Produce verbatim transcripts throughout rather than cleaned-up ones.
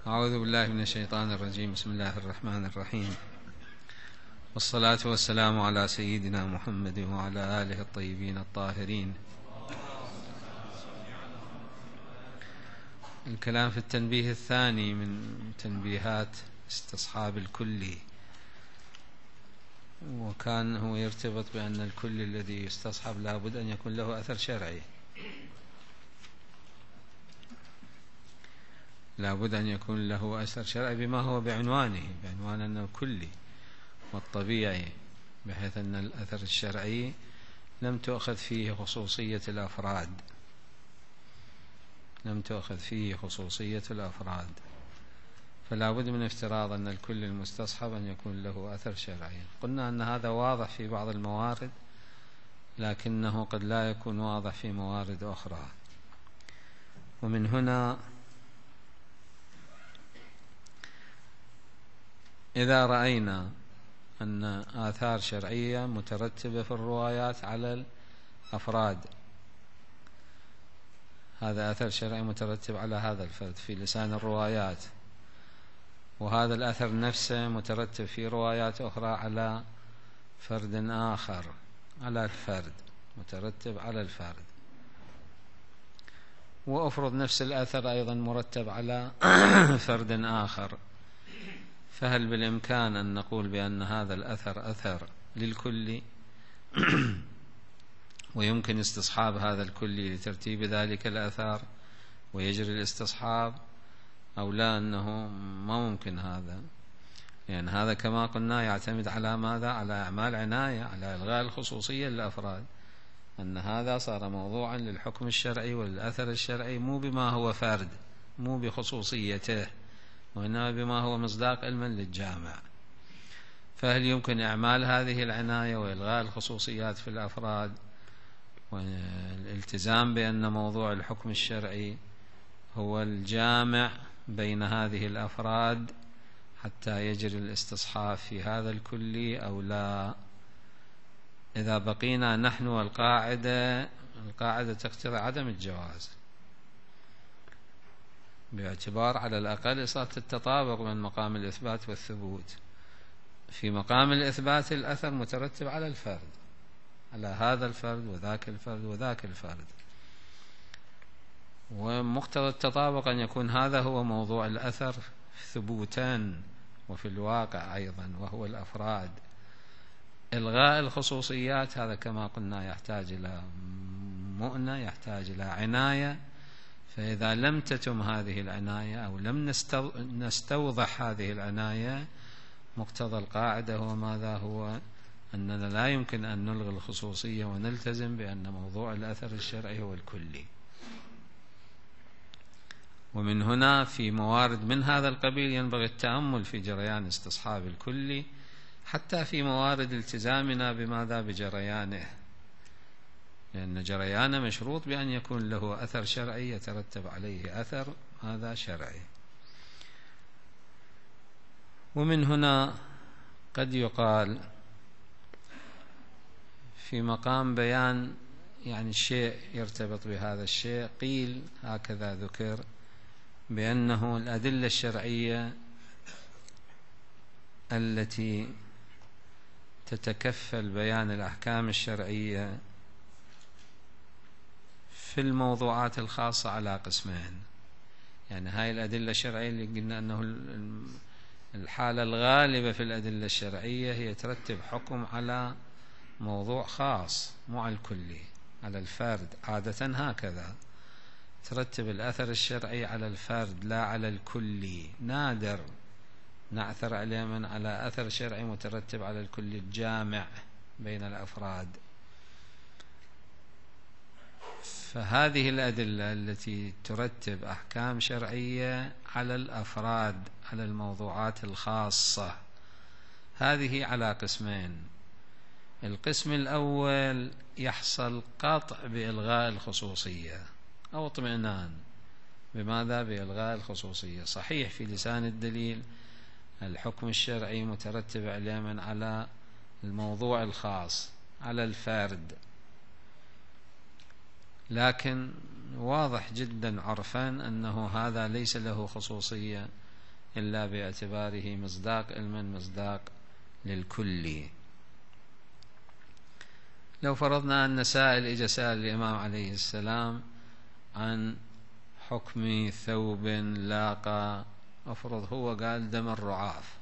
أعوذ بالله من الشيطان الرجيم. بسم الله الرحمن الرحيم، والصلاة والسلام على سيدنا محمد وعلى آله الطيبين الطاهرين. الكلام في التنبيه الثاني من تنبيهات استصحاب الكلي، وكان هو يرتبط بأن الكل الذي يستصحب لا بد أن يكون له أثر شرعي، لا بد أن يكون له أثر شرعي بما هو بعنوانه، بعنوان أنه كلي والطبيعي، بحيث أن الأثر الشرعي لم تؤخذ فيه خصوصية الأفراد، لم تؤخذ فيه خصوصية الأفراد، فلا بد من افتراض أن الكل المستصحب أن يكون له أثر شرعي. قلنا أن هذا واضح في بعض الموارد، لكنه قد لا يكون واضح في موارد أخرى. ومن هنا إذا رأينا أن آثار شرعية مترتبة في الروايات على الأفراد، هذا أثر شرعي مترتب على هذا الفرد في لسان الروايات، وهذا الأثر نفسه مترتب في روايات أخرى على فرد آخر، على الفرد، مترتب على الفرد، وأفرض نفس الأثر أيضا مرتب على فرد آخر، فهل بالإمكان أن نقول بأن هذا الأثر أثر للكل ويمكن استصحاب هذا الكل لترتيب ذلك الأثر ويجري الاستصحاب، أو لا أنه ما ممكن هذا؟ يعني هذا كما قلنا يعتمد على ماذا؟ على أعمال عناية، على إلغاء الخصوصية للأفراد، أن هذا صار موضوعا للحكم الشرعي وللأثر الشرعي، مو بما هو فرد، مو بخصوصيته، وإنما بما هو مصداق علما للجامع. فهل يمكن إعمال هذه العناية وإلغاء الخصوصيات في الأفراد والالتزام بأن موضوع الحكم الشرعي هو الجامع بين هذه الأفراد حتى يجري الاستصحاب في هذا الكلي أو لا؟ إذا بقينا نحن والقاعدة، القاعدة تقتضي عدم الجواز، باعتبار على الأقل إصابة التطابق من مقام الإثبات والثبوت. في مقام الإثبات الأثر مترتب على الفرد، على هذا الفرد وذاك الفرد وذاك الفرد، ومقتضى التطابق أن يكون هذا هو موضوع الأثر ثبوتا وفي الواقع أيضا، وهو الأفراد. إلغاء الخصوصيات هذا كما قلنا يحتاج إلى مؤنة، يحتاج إلى عناية، فإذا لم تتم هذه العناية أو لم نستوضح هذه العناية، مقتضى القاعدة هو ماذا؟ هو أننا لا يمكن أن نلغي الخصوصية ونلتزم بأن موضوع الأثر الشرعي هو الكلي. ومن هنا في موارد من هذا القبيل ينبغي التأمل في جريان استصحاب الكلي، حتى في موارد التزامنا بماذا؟ بجريانه، لأن جريانه مشروط بأن يكون له أثر شرعي يترتب عليه أثر هذا شرعي. ومن هنا قد يقال في مقام بيان يعني الشيء يرتبط بهذا الشيء، قيل هكذا ذكر بأنه الأدلة الشرعية التي تتكفل بيان الأحكام الشرعية في الموضوعات الخاصة على قسمين. يعني هاي الأدلة الشرعية اللي قلنا أنه الحالة الغالبة في الأدلة الشرعية هي ترتب حكم على موضوع خاص، مو على الكلي، على الفرد، عادة هكذا ترتب الأثر الشرعي على الفرد لا على الكلي. نادر نعثر عليه من على أثر شرعي مترتب على الكل الجامع بين الأفراد. فهذه الأدلة التي ترتب أحكام شرعية على الأفراد، على الموضوعات الخاصة، هذه على قسمين. القسم الأول يحصل قطع بإلغاء الخصوصية أو اطمئنان بماذا؟ بإلغاء الخصوصية. صحيح في لسان الدليل الحكم الشرعي مترتب علما على الموضوع الخاص، على الفرد، لكن واضح جدا عرفان أنه هذا ليس له خصوصية إلا باعتباره مصداق علما مصداق للكلي. لو فرضنا أن سائل إجا سأل الإمام عليه السلام عن حكم ثوب لاقى، أفرض هو قال دم الرعاف،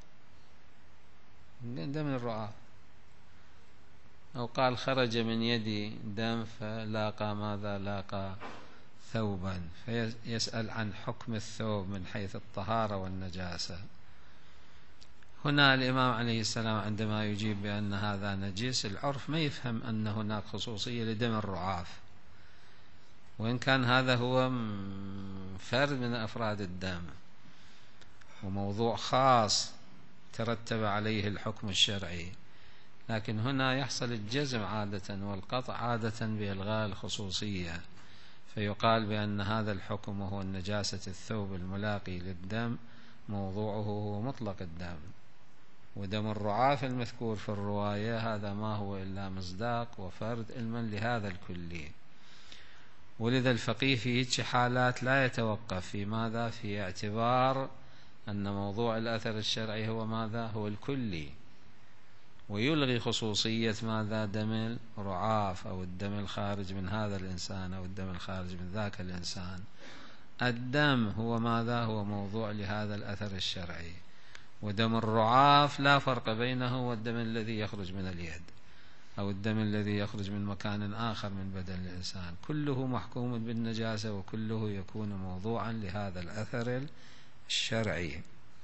دم الرعاف، أو قال خرج من يدي دم فلاقى ماذا؟ لاقى ثوبا، فيسأل عن حكم الثوب من حيث الطهارة والنجاسة. هنا الإمام عليه السلام عندما يجيب بأن هذا نجس، العرف ما يفهم أن هناك خصوصية لدم الرعاف، وإن كان هذا هو فرد من أفراد الدم وموضوع خاص ترتب عليه الحكم الشرعي، لكن هنا يحصل الجزم عادة والقطع عادة بإلغاء الخصوصية، فيقال بأن هذا الحكم وهو النجاسة الثوب الملاقي للدم موضوعه هو مطلق الدم، ودم الرعاف المذكور في الرواية هذا ما هو إلا مصداق وفرد علما لهذا الكلي. ولذا الفقيه في هيك حالات لا يتوقف في ماذا؟ في اعتبار أن موضوع الأثر الشرعي هو ماذا؟ هو الكلي، ويلغي خصوصية ماذا؟ دم الرعاف أو الدم الخارج من هذا الإنسان أو الدم الخارج من ذاك الإنسان. الدم هو ماذا؟ هو موضوع لهذا الأثر الشرعي، ودم الرعاف لا فرق بينه والدم الذي يخرج من اليد أو الدم الذي يخرج من مكان آخر من بدن الإنسان، كله محكوم بالنجاسة وكله يكون موضوعا لهذا الأثر الشرعي.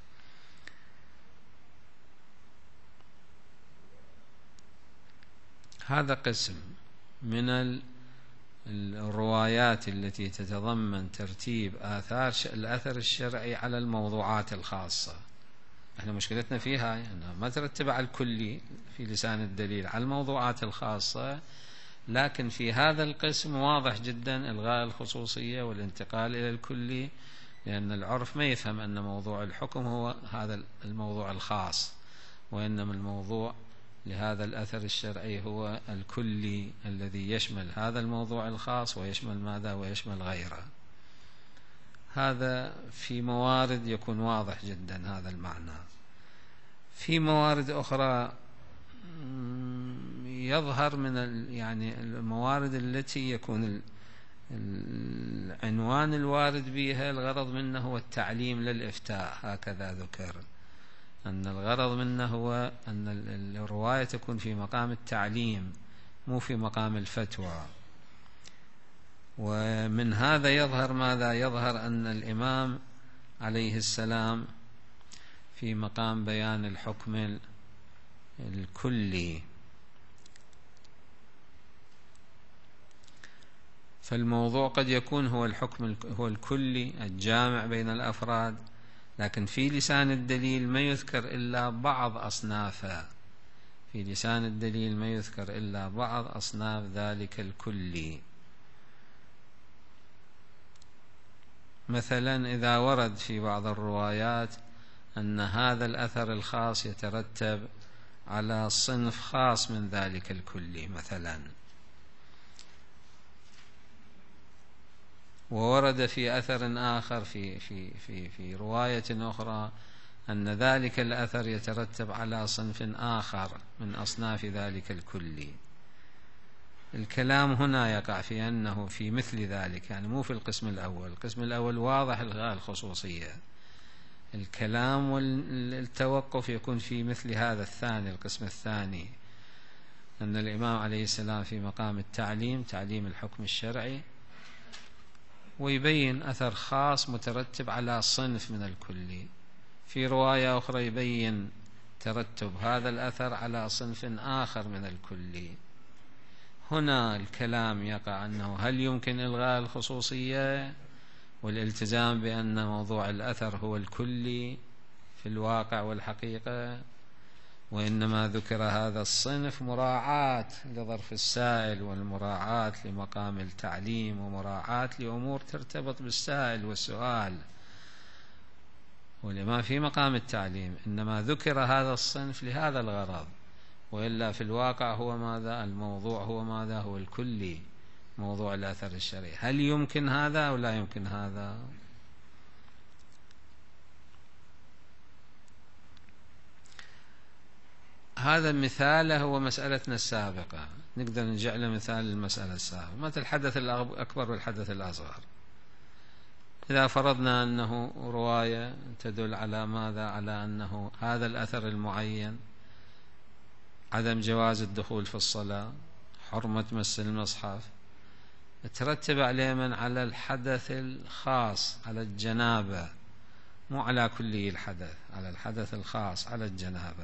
هذا قسم من الروايات التي تتضمن ترتيب آثار الأثر الشرعي على الموضوعات الخاصة. احنا مشكلتنا فيها يعني ما ترتب على الكلي في لسان الدليل، على الموضوعات الخاصة، لكن في هذا القسم واضح جدا إلغاء الخصوصية والانتقال إلى الكلي، لأن العرف ما يفهم أن موضوع الحكم هو هذا الموضوع الخاص، وإنما الموضوع لهذا الأثر الشرعي هو الكلي الذي يشمل هذا الموضوع الخاص ويشمل ماذا؟ ويشمل غيره. هذا في موارد يكون واضح جدا هذا المعنى. في موارد أخرى يظهر من يعني الموارد التي يكون العنوان الوارد بها الغرض منه هو التعليم للإفتاء، هكذا ذكر أن الغرض منه هو أن الرواية تكون في مقام التعليم مو في مقام الفتوى. ومن هذا يظهر ماذا؟ يظهر أن الإمام عليه السلام في مقام بيان الحكم الكلي، فالموضوع قد يكون هو الحكم هو الكلي الجامع بين الأفراد، لكن في لسان الدليل ما يذكر إلا بعض أصنافه، في لسان الدليل ما يذكر إلا بعض أصناف ذلك الكلي. مثلا إذا ورد في بعض الروايات أن هذا الأثر الخاص يترتب على صنف خاص من ذلك الكلي مثلا، وورد في أثر آخر في في في في رواية أخرى أن ذلك الأثر يترتب على صنف آخر من أصناف ذلك الكلي. الكلام هنا يقع في أنه في مثل ذلك، يعني مو في القسم الأول، القسم الأول واضح إلغاء الخصوصية، الكلام والتوقف يكون في مثل هذا الثاني، القسم الثاني، أن الإمام عليه السلام في مقام التعليم، تعليم الحكم الشرعي، ويبين أثر خاص مترتب على صنف من الكلي. في رواية أخرى يبين ترتب هذا الأثر على صنف آخر من الكلي. هنا الكلام يقع أنه هل يمكن إلغاء الخصوصية والالتزام بأن موضوع الأثر هو الكلي في الواقع والحقيقة، وإنما ذكر هذا الصنف مراعاة لظرف السائل والمراعاة لمقام التعليم ومراعاة لأمور ترتبط بالسائل والسؤال، ولما في مقام التعليم، إنما ذكر هذا الصنف لهذا الغرض، وإلا في الواقع هو ماذا؟ الموضوع هو ماذا؟ هو الكلي، موضوع الأثر الشرعي. هل يمكن هذا أو لا يمكن هذا؟ هذا مثاله هو مسألتنا السابقة، نقدر نجعله مثال للمسألة السابقة، مثل الحدث الأكبر والحدث الأصغر. إذا فرضنا أنه رواية تدل على ماذا؟ على أنه هذا الأثر المعين، عدم جواز الدخول في الصلاة، حرمة مس المصحف، ترتب عليه من على الحدث الخاص، على الجنابة، مو على كلي الحدث، على الحدث الخاص، على الجنابة.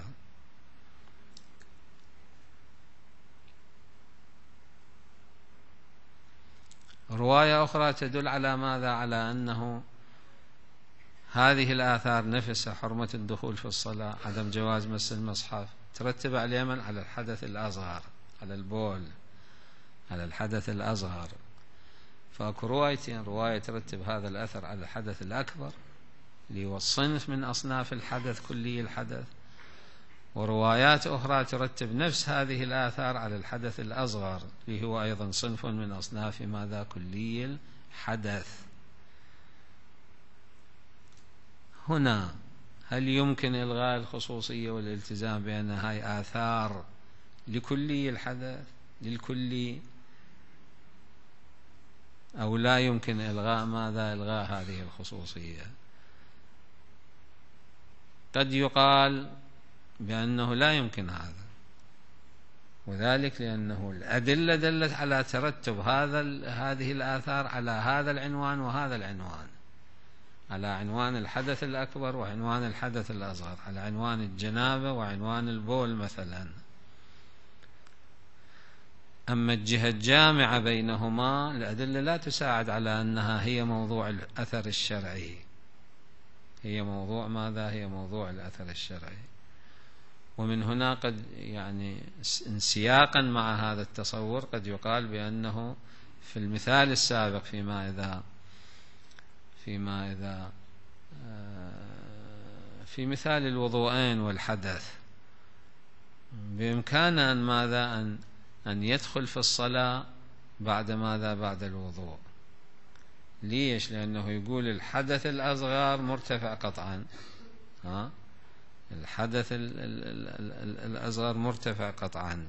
رواية أخرى تدل على ماذا؟ على أنه هذه الآثار نفسها، حرمة الدخول في الصلاة، عدم جواز مس المصحف، ترتب على من؟ على الحدث الأصغر، على البول، على الحدث الأصغر. فأكو روايتين، رواية ترتب هذا الأثر على الحدث الأكبر اللي هو الصنف من أصناف الحدث، كلي الحدث، وروايات أخرى ترتب نفس هذه الآثار على الحدث الأصغر اللي هو أيضا صنف من أصناف ماذا؟ كلي الحدث. هنا هل يمكن إلغاء الخصوصية والالتزام بأن هاي آثار لكلي الحدث، للكلي، أو لا يمكن إلغاء ماذا؟ إلغاء هذه الخصوصية؟ قد يقال بأنه لا يمكن هذا، وذلك لأنه الأدلة دلت على ترتب هذا هذه الآثار على هذا العنوان وهذا العنوان، على عنوان الحدث الأكبر وعنوان الحدث الأصغر، على عنوان الجنابة وعنوان البول مثلا. أما الجهة الجامعة بينهما الأدلة لا تساعد على أنها هي موضوع الأثر الشرعي، هي موضوع ماذا؟ هي موضوع الأثر الشرعي. ومن هنا قد يعني انسياقا مع هذا التصور قد يقال بأنه في المثال السابق فيما إذا فيما إذا في مثال الوضوءين والحدث بإمكان أن ماذا؟ أن أن يدخل في الصلاة بعد ماذا؟ بعد الوضوء. ليش؟ لأنه يقول الحدث الأصغر مرتفع قطعا، ها؟ الحدث الأصغر مرتفع قطعا.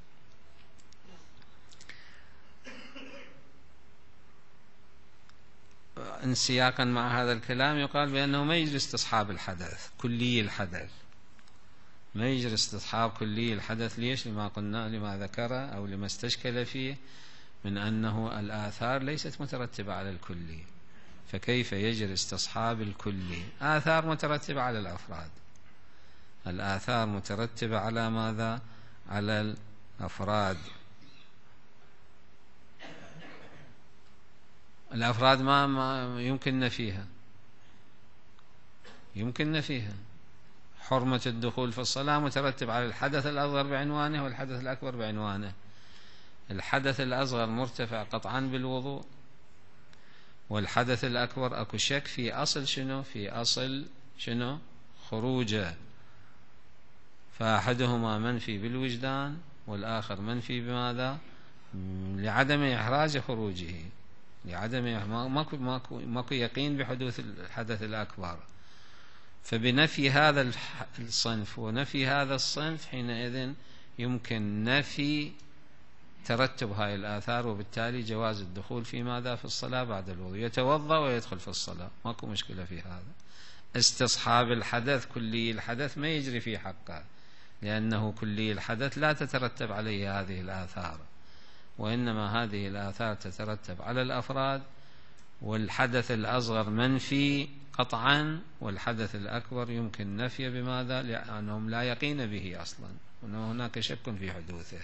انسياقا مع هذا الكلام يقال بأنه ما يجري استصحاب الحدث، كلي الحدث، ما يجري استصحاب كلي الحدث. ليش؟ لما قلنا، لما ذكر أو لما استشكل فيه من أنه الآثار ليست مترتبة على الكلي، فكيف يجري استصحاب الكلي؟ آثار مترتبة على الأفراد، الآثار مترتبة على ماذا؟ على الأفراد. الأفراد ما, ما يمكن نفيها، يمكن نفيها. حرمة الدخول في الصلاة مترتب على الحدث الأصغر بعنوانه والحدث الأكبر بعنوانه. الحدث الأصغر مرتفع قطعا بالوضوء، والحدث الأكبر أكو شك في أصل شنو؟ في أصل شنو؟ خروجه. فأحدهما منفي بالوجدان والآخر منفي بماذا؟ لعدم إحراج خروجه، لعدم ماكو ماكو ماكو يقين بحدوث الحدث الأكبر. فبنفي هذا الصنف ونفي هذا الصنف حينئذ يمكن نفي ترتب هاي الآثار، وبالتالي جواز الدخول في ماذا؟ في الصلاة بعد الوضوء، يتوضأ ويدخل في الصلاة، ماكو مشكلة في هذا. استصحاب الحدث، كلي الحدث، ما يجري في حقه، لأنه كلي الحدث لا تترتب عليه هذه الآثار، وإنما هذه الآثار تترتب على الأفراد، والحدث الأصغر منفي قطعا، والحدث الأكبر يمكن نفيه بماذا؟ لأنهم لا يقين به أصلا، وأنه هناك شك في حدوثه.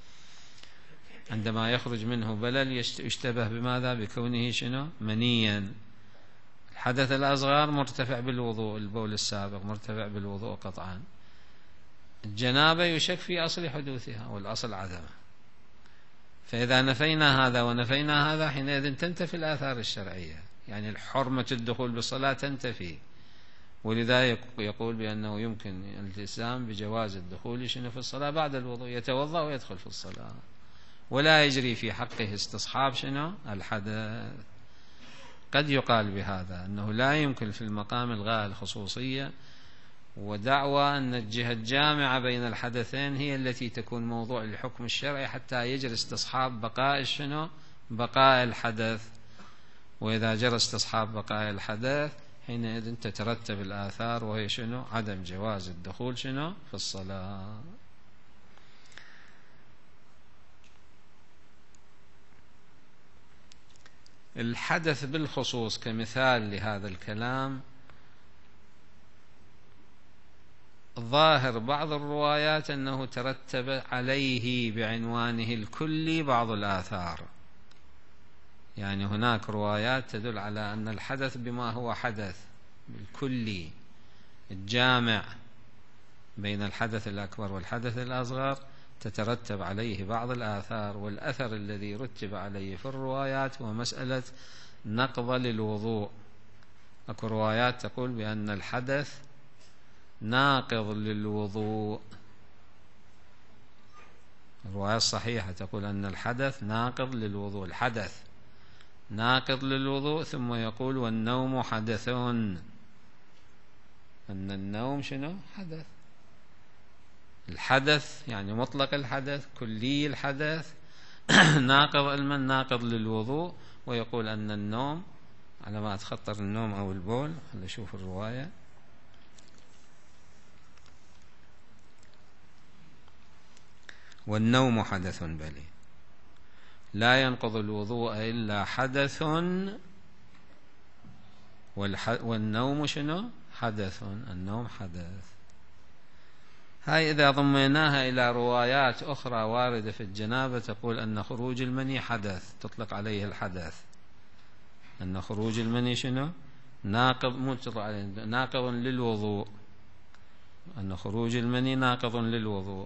عندما يخرج منه بلل يشتبه بماذا؟ بكونه شنو؟ منيا. الحدث الأصغر مرتفع بالوضوء، البول السابق مرتفع بالوضوء قطعا. الجنابة يشك في أصل حدوثها والأصل عدمه. فإذا نفينا هذا ونفينا هذا حينئذ تنتفي الآثار الشرعية، يعني الحرمة الدخول بالصلاة تنتفي. ولذا يقول بأنه يمكن الالتزام بجواز الدخول شنو في الصلاة بعد الوضوء، يتوضأ ويدخل في الصلاة، ولا يجري في حقه استصحاب شنو؟ الحدث. قد يقال بهذا أنه لا يمكن في المقام إلغاء الخصوصية ودعوى أن الجهة الجامعة بين الحدثين هي التي تكون موضوع الحكم الشرعي حتى يجري استصحاب بقاء شنو؟ بقاء الحدث. وإذا جرى استصحاب بقاء الحدث حينئذ تترتب الآثار، وهي شنو؟ عدم جواز الدخول شنو؟ في الصلاة. الحدث بالخصوص كمثال لهذا الكلام، ظاهر بعض الروايات أنه ترتب عليه بعنوانه الكلي بعض الآثار. يعني هناك روايات تدل على أن الحدث بما هو حدث بالكلي الجامع بين الحدث الأكبر والحدث الأصغر تترتب عليه بعض الآثار. والأثر الذي رتب عليه في الروايات هو مسألة نقض للوضوء. أكو روايات تقول بأن الحدث ناقض للوضوء، الرواية الصحيحة تقول أن الحدث ناقض للوضوء، الحدث ناقض للوضوء. ثم يقول والنوم حدث، أن النوم شنو؟ حدث. الحدث يعني مطلق الحدث، كلي الحدث، ناقض علما ناقض للوضوء. ويقول أن النوم، على ما أتخطر النوم أو البول، خلينا نشوف الرواية. والنوم حدث بلي لا ينقض الوضوء إلا حدث، والنوم شنو؟ حدث، النوم حدث. هاي إذا ضميناها إلى روايات أخرى واردة في الجنابة تقول أن خروج المني حدث، تطلق عليه الحدث، أن خروج المني شنو؟ ناقض، ناقض للوضوء، أن خروج المني ناقض للوضوء.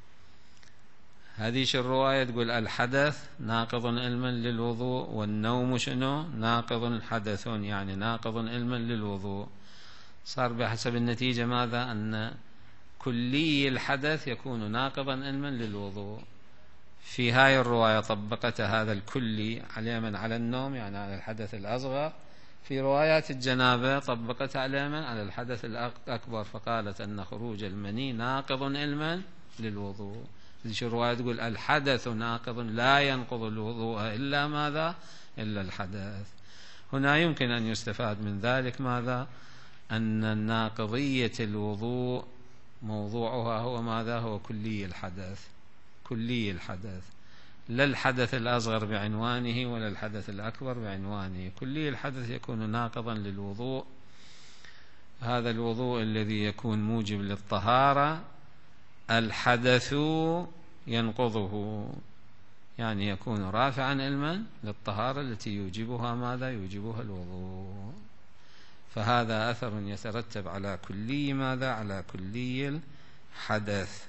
هذه الرواية تقول الحدث ناقض علما للوضوء، والنوم شنو؟ ناقض حدث، يعني ناقض علما للوضوء. صار بحسب النتيجة ماذا؟ أن كلي الحدث يكون ناقضا علما للوضوء. في هاي الرواية طبقت هذا الكلي علما على النوم، يعني على الحدث الأصغر. في روايات الجنابة طبقت علما على الحدث الأكبر، فقالت أن خروج المني ناقض علما للوضوء. هذه الرواية تقول الحدث ناقض، لا ينقض الوضوء إلا ماذا؟ إلا الحدث. هنا يمكن أن يستفاد من ذلك ماذا؟ أن ناقضية الوضوء موضوعها هو ماذا؟ هو كلي الحدث، كلي الحدث، لا الحدث الأصغر بعنوانه ولا الحدث الأكبر بعنوانه. كلي الحدث يكون ناقضا للوضوء، هذا الوضوء الذي يكون موجب للطهارة الحدث ينقضه، يعني يكون رافعا علما للطهارة التي يوجبها ماذا؟ يوجبها الوضوء. فهذا أثر يترتب على كلي ماذا؟ على كلي الحدث.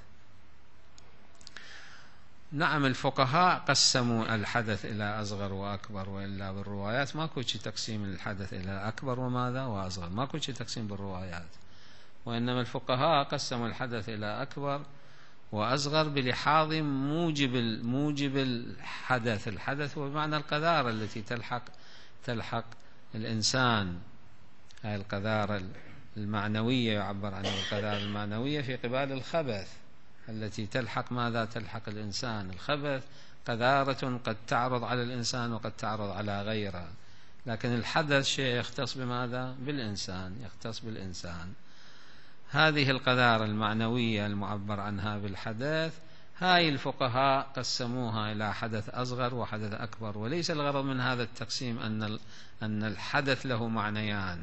نعم، الفقهاء قسموا الحدث إلى أصغر وأكبر، وإلا بالروايات ما كوشي تقسيم الحدث إلى أكبر وماذا؟ وأصغر، ما كوشي تقسيم بالروايات. وإنما الفقهاء قسموا الحدث إلى أكبر وأصغر بلحاظ موجب موجب الحدث. الحدث هو بمعنى القذارة التي تلحق تلحق الإنسان، هذه القذارة المعنوية يعبر عنها القذارة المعنوية في قبال الخبث التي تلحق ماذا؟ تلحق الإنسان. الخبث قذارة قد تعرض على الإنسان وقد تعرض على غيره، لكن الحدث شيء يختص بماذا؟ بالإنسان، يختص بالإنسان. هذه القذارة المعنوية المعبر عنها بالحدث، هاي الفقهاء قسموها إلى حدث أصغر وحدث أكبر. وليس الغرض من هذا التقسيم أن أن الحدث له معنيان،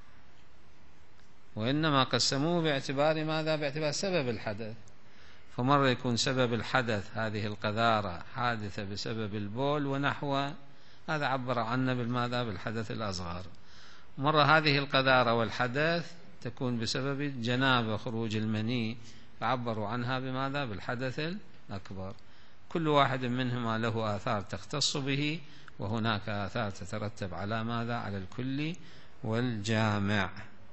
وإنما قسموه باعتبار ماذا؟ باعتبار سبب الحدث. فمرة يكون سبب الحدث هذه القذارة حادثة بسبب البول ونحو، هذا عبر عنه بالماذا؟ بالحدث الأصغر. مرة هذه القذارة والحدث تكون بسبب الجنابة، خروج المني، فعبروا عنها بماذا؟ بالحدث الأكبر. كل واحد منهما له آثار تختص به، وهناك آثار تترتب على ماذا؟ على الكل والجامع.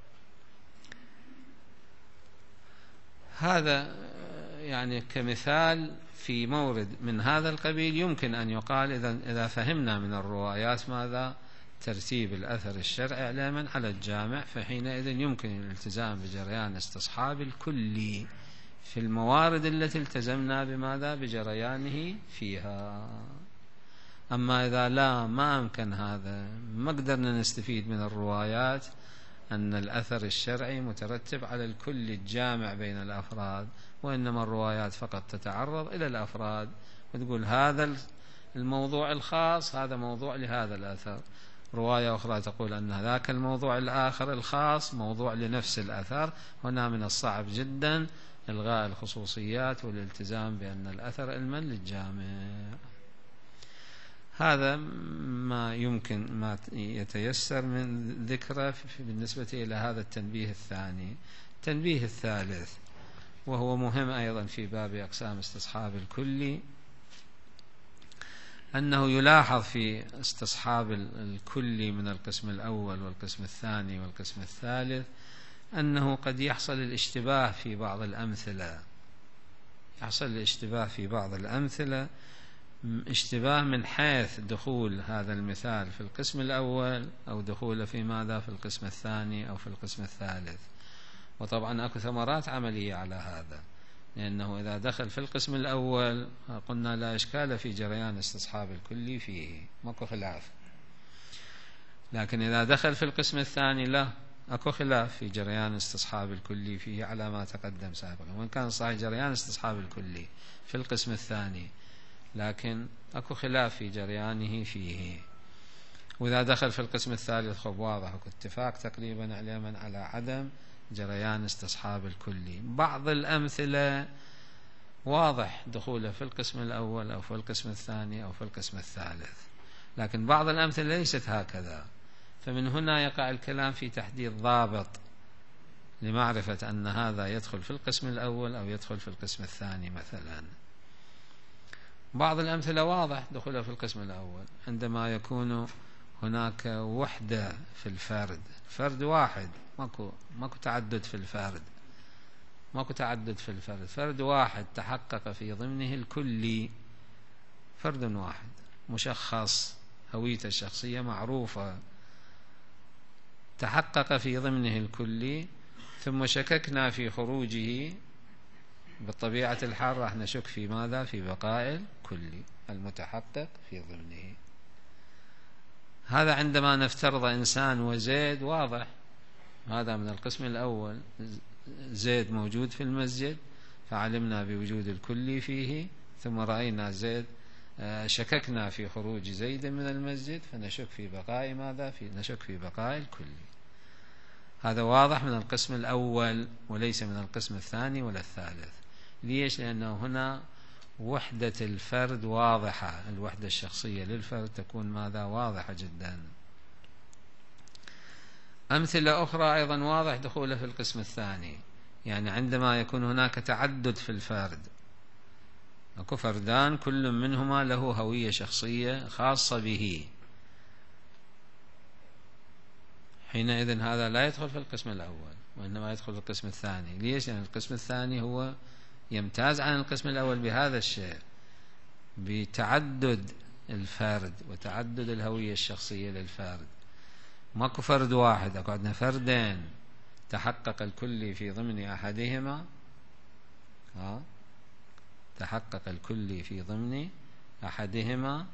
هذا يعني كمثال في مورد من هذا القبيل يمكن أن يقال إذا إذا فهمنا من الروايات ماذا؟ ترتيب الأثر الشرعي علما على الجامع، فحينئذ يمكن الالتزام بجريان استصحاب الكلي في الموارد التي التزمنا بماذا؟ بجريانه فيها. أما إذا لا ما أمكن هذا، ما قدرنا نستفيد من الروايات أن الأثر الشرعي مترتب على الكل الجامع بين الأفراد، وإنما الروايات فقط تتعرض إلى الأفراد وتقول هذا الموضوع الخاص هذا موضوع لهذا الأثر، رواية أخرى تقول أن ذاك الموضوع الآخر الخاص موضوع لنفس الأثر. هنا من الصعب جدا إلغاء الخصوصيات والالتزام بأن الأثر علما للجامع. هذا ما يمكن ما يتيسر من ذكره بالنسبة إلى هذا التنبيه الثاني. التنبيه الثالث وهو مهم أيضا في باب أقسام استصحاب الكلي، أنه يلاحظ في استصحاب الكلي من القسم الأول والقسم الثاني والقسم الثالث أنه قد يحصل الاشتباه في بعض الأمثلة يحصل الاشتباه في بعض الأمثلة اشتباه من حيث دخول هذا المثال في القسم الأول أو دخوله في ماذا في القسم الثاني أو في القسم الثالث. وطبعا أكو ثمرات عملية على هذا، لأنه إذا دخل في القسم الأول قلنا لا إشكال في جريان استصحاب الكلي فيه، ماكو خلاف. لكن إذا دخل في القسم الثاني لا، أكو خلاف في جريان استصحاب الكلي فيه على ما تقدم سابقا. وإن كان صحيح جريان استصحاب الكلي في القسم الثاني، لكن أكو خلاف في جريانه فيه. وإذا دخل في القسم الثالث خب واضح أكو اتفاق تقريبا علما على عدم جريان استصحاب الكلي. بعض الأمثلة واضح دخوله في القسم الأول أو في القسم الثاني أو في القسم الثالث، لكن بعض الأمثلة ليست هكذا. فمن هنا يقع الكلام في تحديد ضابط لمعرفة أن هذا يدخل في القسم الأول أو يدخل في القسم الثاني. مثلا بعض الأمثلة واضح دخوله في القسم الأول عندما يكون هناك وحدة في الفرد، فرد واحد، ماكو ماكو تعدد في الفرد ماكو تعدد في الفرد فرد واحد تحقق في ضمنه الكلي، فرد واحد مشخص هويته الشخصية معروفة تحقق في ضمنه الكلي، ثم شككنا في خروجه. بالطبيعة الحال راح نشك في ماذا؟ في بقاء الكلي المتحقق في ضمنه. هذا عندما نفترض إنسان وزيد واضح، هذا من القسم الأول، زيد موجود في المسجد فعلمنا بوجود الكلي فيه، ثم رأينا زيد شككنا في خروج زيد من المسجد فنشك في بقاء ماذا؟ في نشك في بقاء الكلي. هذا واضح من القسم الأول وليس من القسم الثاني ولا الثالث. ليش؟ لأنه هنا وحدة الفرد واضحة، الوحدة الشخصية للفرد تكون ماذا؟ واضحة جدا. أمثلة أخرى أيضا واضح دخوله في القسم الثاني، يعني عندما يكون هناك تعدد في الفرد، أكو فردان كل منهما له هوية شخصية خاصة به، حينئذ هذا لا يدخل في القسم الأول وإنما يدخل في القسم الثاني. ليش؟ لأن يعني القسم الثاني هو يمتاز عن القسم الأول بهذا الشيء، بتعدد الفرد وتعدد الهوية الشخصية للفرد. ماكو فرد واحد، أكو عندنا فردين تحقق الكلي في ضمن أحدهما، ها تحقق الكلي في ضمن أحدهما،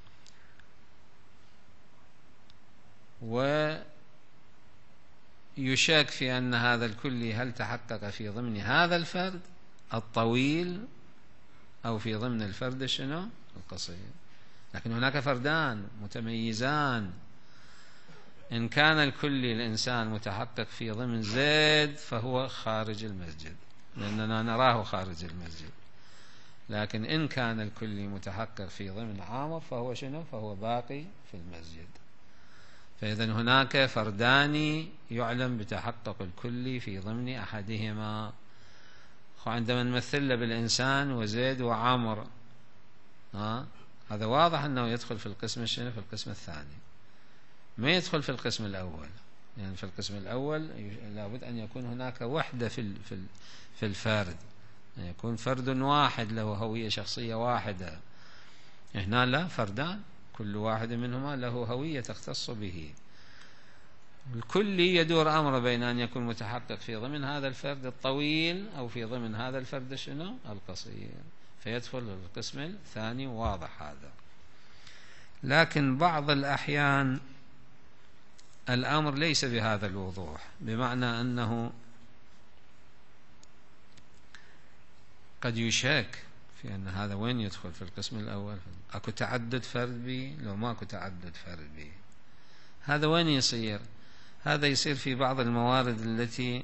ويشك في أن هذا الكلي هل تحقق في ضمن هذا الفرد الطويل أو في ضمن الفرد شنو؟ القصير. لكن هناك فردان متميزان، إن كان الكلي الإنسان متحقق في ضمن زيد فهو خارج المسجد، لأننا نراه خارج المسجد. لكن إن كان الكلي متحقق في ضمن عامر فهو شنو؟ فهو باقي في المسجد. فإذا هناك فردان يعلم بتحقق الكلي في ضمن أحدهما. عندما نمثل بالإنسان وزيد وعمر، ها هذا واضح أنه يدخل في القسم شنو؟ في القسم الثاني، ما يدخل في القسم الأول. يعني في القسم الأول لابد أن يكون هناك وحدة في في الفرد، أن يكون فرد واحد له هوية شخصية واحدة. هنا لا، فردان كل واحد منهما له هوية تختص به. الكلي يدور أمره بين أن يكون متحقق في ضمن هذا الفرد الطويل أو في ضمن هذا الفرد شنو القصير، فيدخل القسم الثاني. واضح هذا. لكن بعض الأحيان الأمر ليس بهذا الوضوح، بمعنى أنه قد يشك في أن هذا وين يدخل في القسم الأول، أكو تعدد فرد بي لو ما أكو تعدد فرد بي، هذا وين يصير؟ هذا يصير في بعض الموارد التي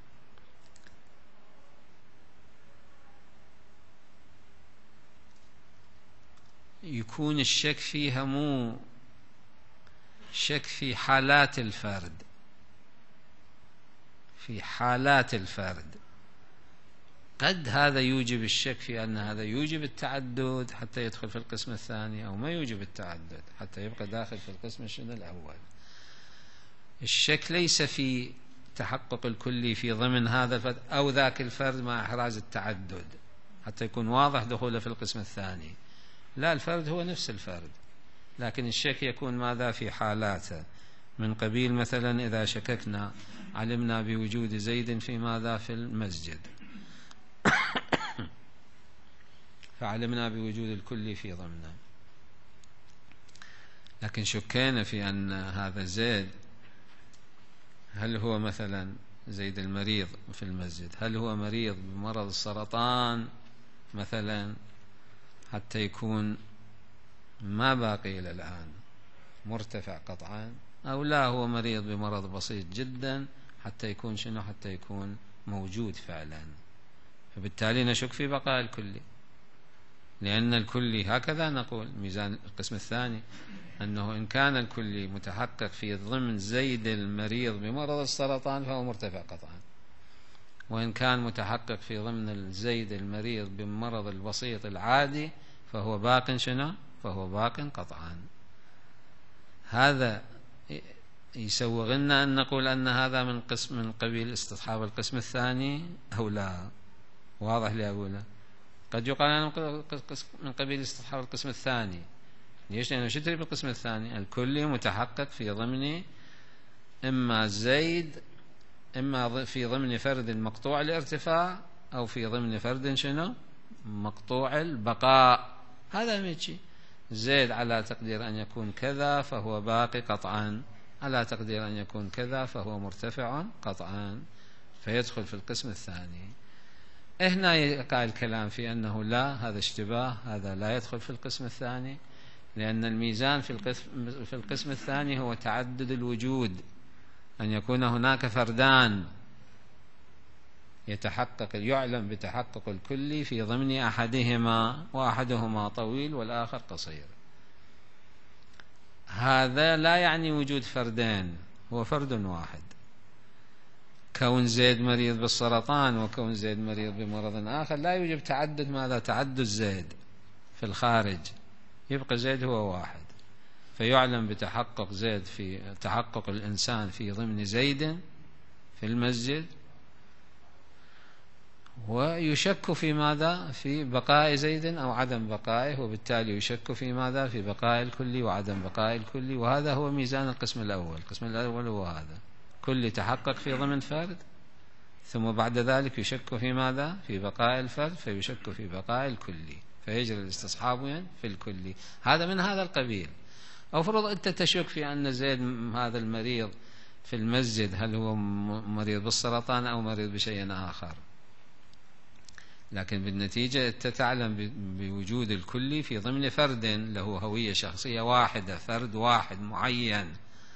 يكون الشك فيها مو شك في حالات الفرد، في حالات الفرد قد هذا يوجب الشك في أن هذا يوجب التعدد حتى يدخل في القسم الثاني، أو ما يوجب التعدد حتى يبقى داخل في القسم الشنو الأول. الشك ليس في تحقق الكلي في ضمن هذا الفرد أو ذاك الفرد مع إحراز التعدد حتى يكون واضح دخوله في القسم الثاني، لا، الفرد هو نفس الفرد، لكن الشك يكون ماذا في حالاته، من قبيل مثلا إذا شككنا علمنا بوجود زيد في ماذا في المسجد فعلمنا بوجود الكلي في ضمنه، لكن شكينا في أن هذا زيد هل هو مثلا زيد المريض في المسجد هل هو مريض بمرض السرطان مثلا حتى يكون ما باقي إلى الآن مرتفع قطعا، أو لا هو مريض بمرض بسيط جدا حتى يكون شنو حتى يكون موجود فعلا، فبالتالي نشك في بقاء الكلي، لأن الكلي هكذا نقول ميزان القسم الثاني أنه إن كان الكلي متحقق في ضمن زيد المريض بمرض السرطان فهو مرتفع قطعا، وإن كان متحقق في ضمن الزيد المريض بالمرض البسيط العادي فهو باق شنو فهو باق قطعا. هذا يسوغ لنا أن نقول أن هذا من قسم من قبيل استصحاب القسم الثاني أو لا؟ واضح لي أقوله؟ قد يقال أنه من قبيل استصحاب القسم الثاني. ليش؟ لأنه شو تدري بالقسم الثاني؟ الكلي متحقق في ضمن إما زيد إما في ضمن فرد مقطوع الارتفاع أو في ضمن فرد شنو مقطوع البقاء. هذا ميتشي زيد على تقدير أن يكون كذا فهو باقي قطعا، على تقدير أن يكون كذا فهو مرتفع قطعا، فيدخل في القسم الثاني. هنا يقع الكلام في أنه لا، هذا اشتباه، هذا لا يدخل في القسم الثاني، لأن الميزان في القسم, في القسم الثاني هو تعدد الوجود، أن يكون هناك فردان يتحقق يعلم بتحقق الكلي في ضمن أحدهما، وأحدهما طويل والآخر قصير. هذا لا يعني وجود فردين، هو فرد واحد. كون زيد مريض بالسرطان وكون زيد مريض بمرض آخر لا يوجب تعدد ماذا تعدد زيد في الخارج، يبقى زيد هو واحد، فيعلم بتحقق زيد في تحقق الإنسان في ضمن زيد في المسجد، ويشك في ماذا في بقاء زيد أو عدم بقائه، وبالتالي يشك في ماذا في بقاء الكلي وعدم بقاء الكلي. وهذا هو ميزان القسم الأول. القسم الأول هو هذا، كل تحقق في ضمن فرد، ثم بعد ذلك يشك في ماذا في بقاء الفرد، فيشك في بقاء الكلي، فيجري الاستصحاب في الكلي. هذا من هذا القبيل. أو فرض أنت تشك في أن زيد هذا المريض في المسجد هل هو مريض بالسرطان أو مريض بشيء آخر، لكن بالنتيجة أنت تعلم بوجود الكلي في ضمن فرد له هوية شخصية واحدة، فرد واحد معين،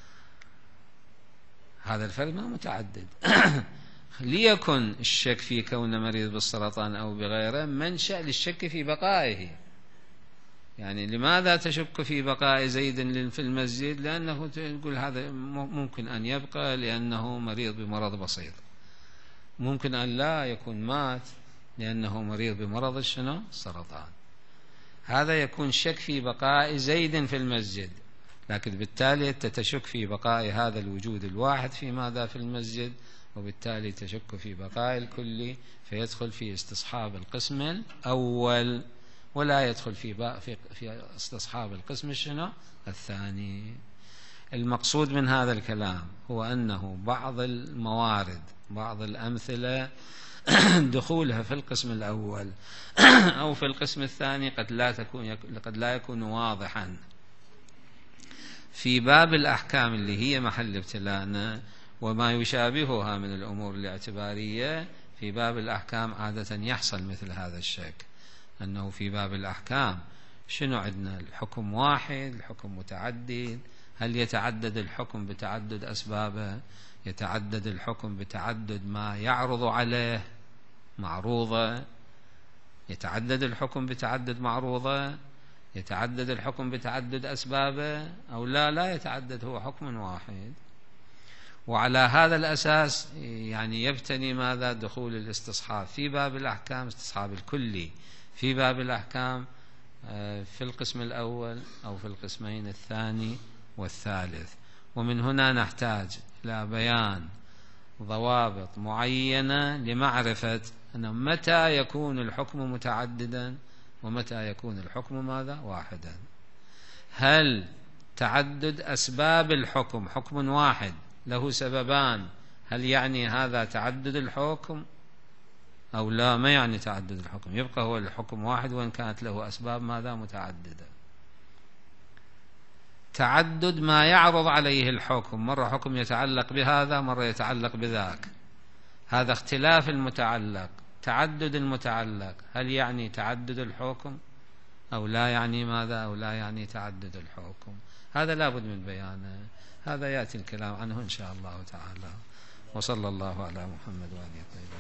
هذا الفرد ما متعدد. ليكن الشك في كون مريض بالسرطان أو بغيره منشأ للشك في بقائه. يعني لماذا تشك في بقاء زيد في المسجد؟ لأنه تقول هذا ممكن أن يبقى لأنه مريض بمرض بسيط، ممكن أن لا يكون مات لأنه مريض بمرض شنو السرطان. هذا يكون شك في بقاء زيد في المسجد، لكن بالتالي تتشك في بقاء هذا الوجود الواحد في ماذا في المسجد، وبالتالي تشك في بقاء الكلي، فيدخل في استصحاب القسم الأول. ولا يدخل في في في استصحاب القسم شنو الثاني. المقصود من هذا الكلام هو أنه بعض الموارد بعض الأمثلة دخولها في القسم الأول أو في القسم الثاني قد لا تكون قد لا يكون واضحا. في باب الأحكام اللي هي محل ابتلاءنا وما يشابهها من الأمور الاعتبارية، في باب الأحكام عادة يحصل مثل هذا الشك، أنه في باب الأحكام شنو عندنا؟ الحكم واحد، الحكم متعدد، هل يتعدد الحكم بتعدد أسبابه؟ يتعدد الحكم بتعدد ما يعرض عليه معروضة؟ يتعدد الحكم بتعدد معروضة؟ يتعدد الحكم بتعدد أسبابه أو لا لا يتعدد، هو حكم واحد. وعلى هذا الأساس يعني يبتني ماذا؟ دخول الاستصحاب في باب الأحكام، استصحاب الكلي في باب الأحكام في القسم الأول أو في القسمين الثاني والثالث. ومن هنا نحتاج إلى بيان ضوابط معينة لمعرفة أن متى يكون الحكم متعددا ومتى يكون الحكم ماذا؟ واحدا. هل تعدد أسباب الحكم حكم واحد له سببان، هل يعني هذا تعدد الحكم أو لا؟ ما يعني تعدد الحكم، يبقى هو الحكم واحد وإن كانت له أسباب ماذا؟ متعددة. تعدد ما يعرض عليه الحكم، مرة حكم يتعلق بهذا مرة يتعلق بذاك، هذا اختلاف المتعلق. تعدد المتعلق هل يعني تعدد الحكم أو لا يعني ماذا؟ أو لا يعني تعدد الحكم. هذا لابد من بيانه، هذا يأتي الكلام عنه إن شاء الله تعالى. وصلى الله على محمد وآله الطيبين.